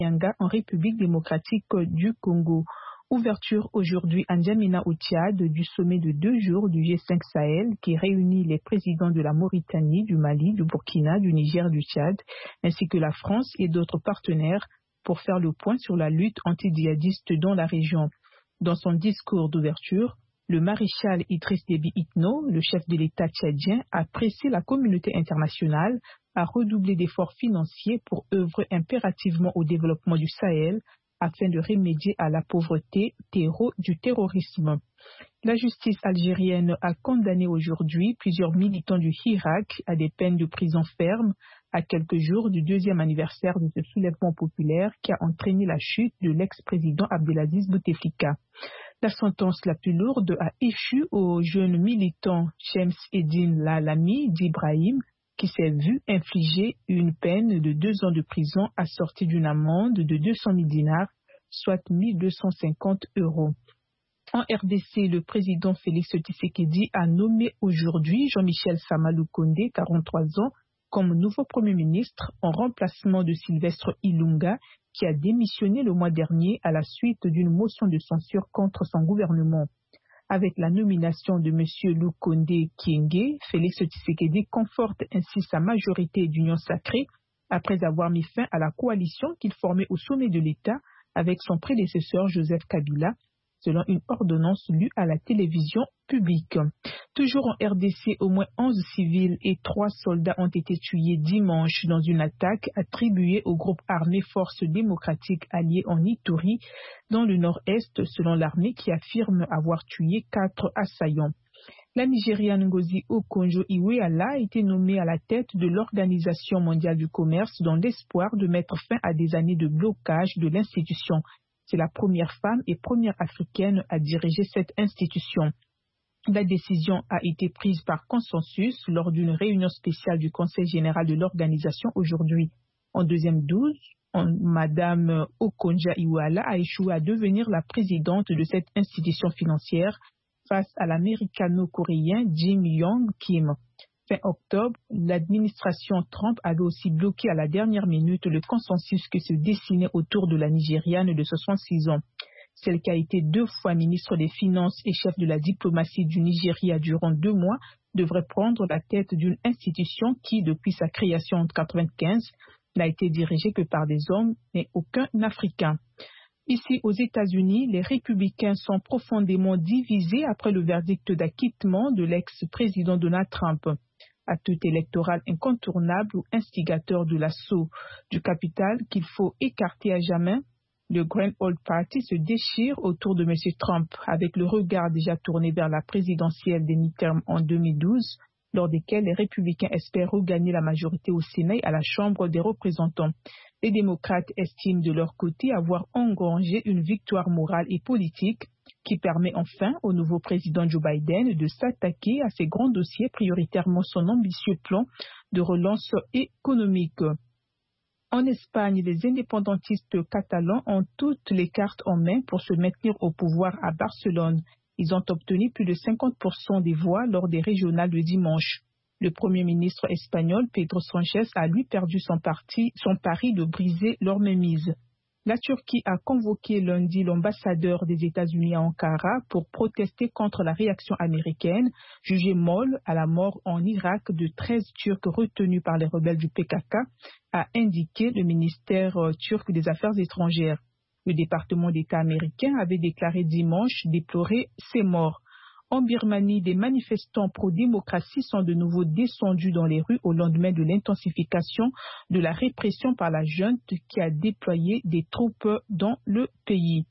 Yanga en République démocratique du Congo. Ouverture aujourd'hui à N'Djamena au Tchad du sommet de 2 jours du G5 Sahel qui réunit les présidents de la Mauritanie, du Mali, du Burkina, du Niger, du Tchad, ainsi que la France et d'autres partenaires pour faire le point sur la lutte anti-djihadiste dans la région. Dans son discours d'ouverture, le maréchal Idriss Déby Itno, le chef de l'État tchadien, a pressé la communauté internationale à redoubler d'efforts financiers pour œuvrer impérativement au développement du Sahel afin de remédier à la pauvreté du terrorisme. La justice algérienne a condamné aujourd'hui plusieurs militants du Hirak à des peines de prison ferme à quelques jours du 2e anniversaire de ce soulèvement populaire qui a entraîné la chute de l'ex-président Abdelaziz Bouteflika. La sentence la plus lourde a échu au jeune militant Shems Eddine Lalami d'Ibrahim qui s'est vu infliger une peine de 2 ans de prison assortie d'une amende de 200 000 dinars, soit 1 250 €. En RDC, le président Félix Tshisekedi a nommé aujourd'hui Jean-Michel Samalou Kondé, 43 ans, comme nouveau Premier ministre en remplacement de Sylvestre Ilunga, qui a démissionné le mois dernier à la suite d'une motion de censure contre son gouvernement. Avec la nomination de M. Lukonde Kyenge, Félix Tshisekedi conforte ainsi sa majorité d'union sacrée après avoir mis fin à la coalition qu'il formait au sommet de l'État avec son prédécesseur Joseph Kabila, selon une ordonnance lue à la télévision publique. Toujours en RDC, au moins 11 civils et 3 soldats ont été tués dimanche dans une attaque attribuée au groupe armé Forces démocratiques alliées en Ituri, dans le nord-est, selon l'armée qui affirme avoir tué 4 assaillants. La Nigériane Ngozi Okonjo-Iweala a été nommée à la tête de l'Organisation mondiale du commerce dans l'espoir de mettre fin à des années de blocage de l'institution. C'est la première femme et première africaine à diriger cette institution. La décision a été prise par consensus lors d'une réunion spéciale du Conseil général de l'organisation aujourd'hui. En 2012, Madame Okonjo-Iweala a échoué à devenir la présidente de cette institution financière face à l'américano-coréen Jim Yong Kim. Fin octobre, l'administration Trump avait aussi bloqué à la dernière minute le consensus qui se dessinait autour de la Nigériane de 66 ans. Celle qui a été 2 fois ministre des Finances et chef de la diplomatie du Nigeria durant 2 mois devrait prendre la tête d'une institution qui, depuis sa création en 1995, n'a été dirigée que par des hommes et aucun Africain. Ici, aux États-Unis, les républicains sont profondément divisés après le verdict d'acquittement de l'ex-président Donald Trump. Acte électoral incontournable ou instigateur de l'assaut du Capitole qu'il faut écarter à jamais, le Grand Old Party se déchire autour de M. Trump avec le regard déjà tourné vers la présidentielle des midterms en 2012, lors desquelles les républicains espèrent regagner la majorité au Sénat et à la Chambre des représentants. Les démocrates estiment de leur côté avoir engrangé une victoire morale et politique qui permet enfin au nouveau président Joe Biden de s'attaquer à ses grands dossiers, prioritairement son ambitieux plan de relance économique. En Espagne, les indépendantistes catalans ont toutes les cartes en main pour se maintenir au pouvoir à Barcelone. Ils ont obtenu plus de 50% des voix lors des régionales de dimanche. Le Premier ministre espagnol, Pedro Sánchez, a lui perdu son pari de briser leur mainmise. La Turquie a convoqué lundi l'ambassadeur des États-Unis à Ankara pour protester contre la réaction américaine, jugée molle à la mort en Irak de 13 Turcs retenus par les rebelles du PKK, a indiqué le ministère turc des Affaires étrangères. Le département d'État américain avait déclaré dimanche déplorer ces morts. En Birmanie, des manifestants pro-démocratie sont de nouveau descendus dans les rues au lendemain de l'intensification de la répression par la junte qui a déployé des troupes dans le pays.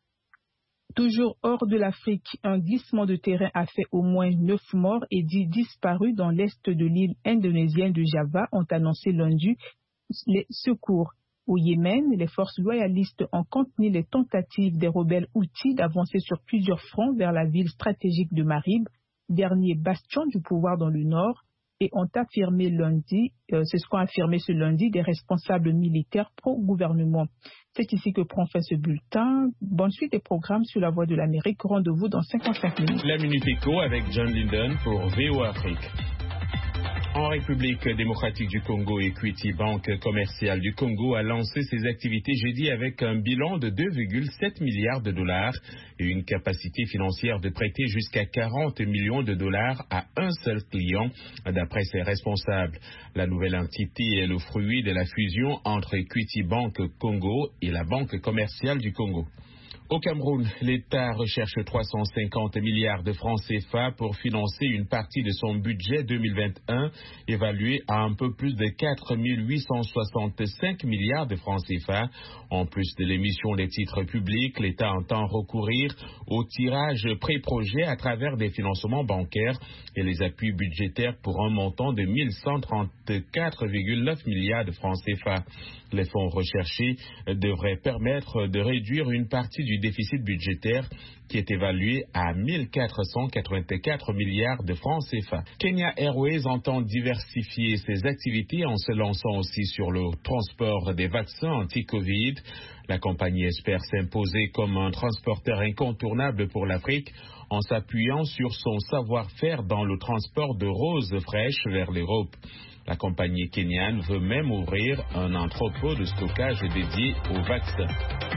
Toujours hors de l'Afrique, un glissement de terrain a fait au moins 9 morts et 10 disparus dans l'est de l'île indonésienne de Java, ont annoncé lundi les secours. Au Yémen, les forces loyalistes ont contenu les tentatives des rebelles Houthis d'avancer sur plusieurs fronts vers la ville stratégique de Marib, dernier bastion du pouvoir dans le nord, et ont affirmé lundi, c'est ce qu'ont affirmé ce lundi des responsables militaires pro-gouvernement. C'est ici que prend fin ce bulletin. Bonne suite des programmes sur la Voix de l'Amérique. Rendez-vous dans 55 minutes. La Minute Éco avec John Linden pour VOA Afrique. En République démocratique du Congo, Equity, banque commerciale du Congo, a lancé ses activités jeudi avec un bilan de 2,7 milliards de dollars et une capacité financière de prêter jusqu'à 40 millions de dollars à un seul client, d'après ses responsables. La nouvelle entité est le fruit de la fusion entre Equity Bank Congo et la Banque commerciale du Congo. Au Cameroun, l'État recherche 350 milliards de francs CFA pour financer une partie de son budget 2021, évalué à un peu plus de 4 865 milliards de francs CFA. En plus de l'émission des titres publics, l'État entend recourir au tirage pré-projet à travers des financements bancaires et les appuis budgétaires pour un montant de 1134,9 milliards de francs CFA. Les fonds recherchés devraient permettre de réduire une partie du déficit budgétaire qui est évalué à 1484 milliards de francs CFA. Kenya Airways entend diversifier ses activités en se lançant aussi sur le transport des vaccins anti-Covid. La compagnie espère s'imposer comme un transporteur incontournable pour l'Afrique en s'appuyant sur son savoir-faire dans le transport de roses fraîches vers l'Europe. La compagnie kenyane veut même ouvrir un entrepôt de stockage dédié aux vaccins.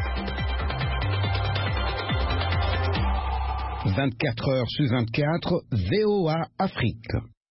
24 heures sur 24, VOA Afrique.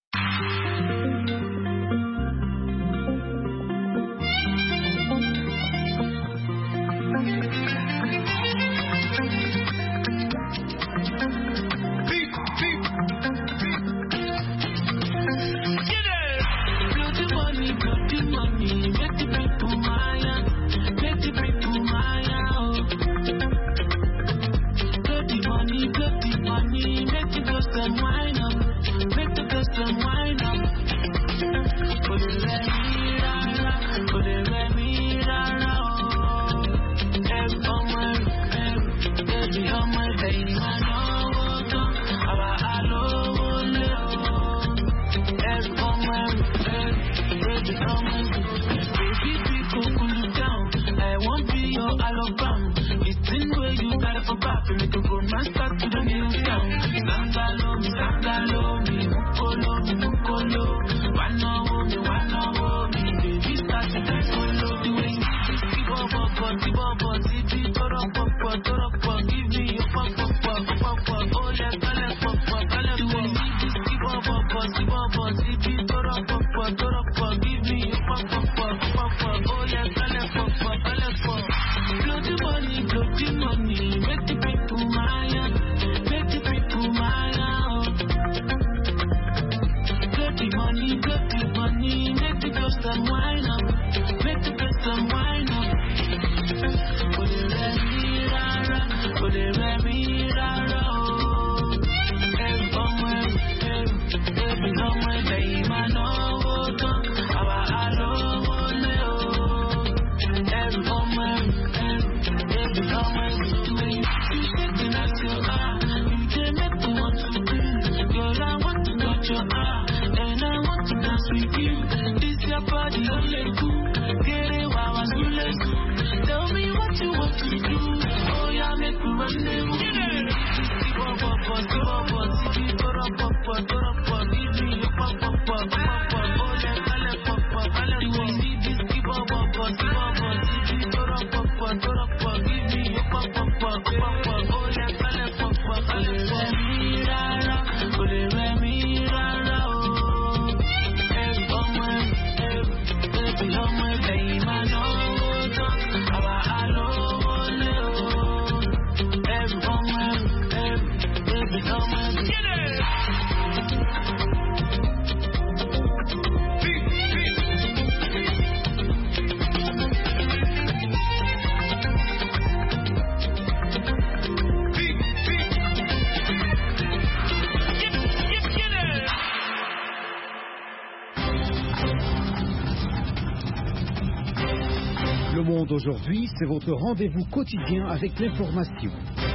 Aujourd'hui, c'est votre rendez-vous quotidien avec l'information.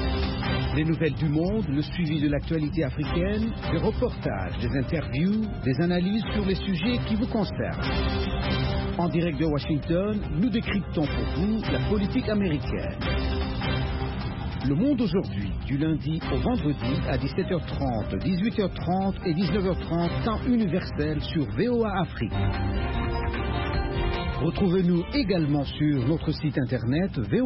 Les nouvelles du monde, le suivi de l'actualité africaine, des reportages, des interviews, des analyses sur les sujets qui vous concernent. En direct de Washington, nous décryptons pour vous la politique américaine. Le Monde aujourd'hui, du lundi au vendredi à 17h30, 18h30 et 19h30, temps universel sur VOA Afrique. Retrouvez-nous également sur notre site internet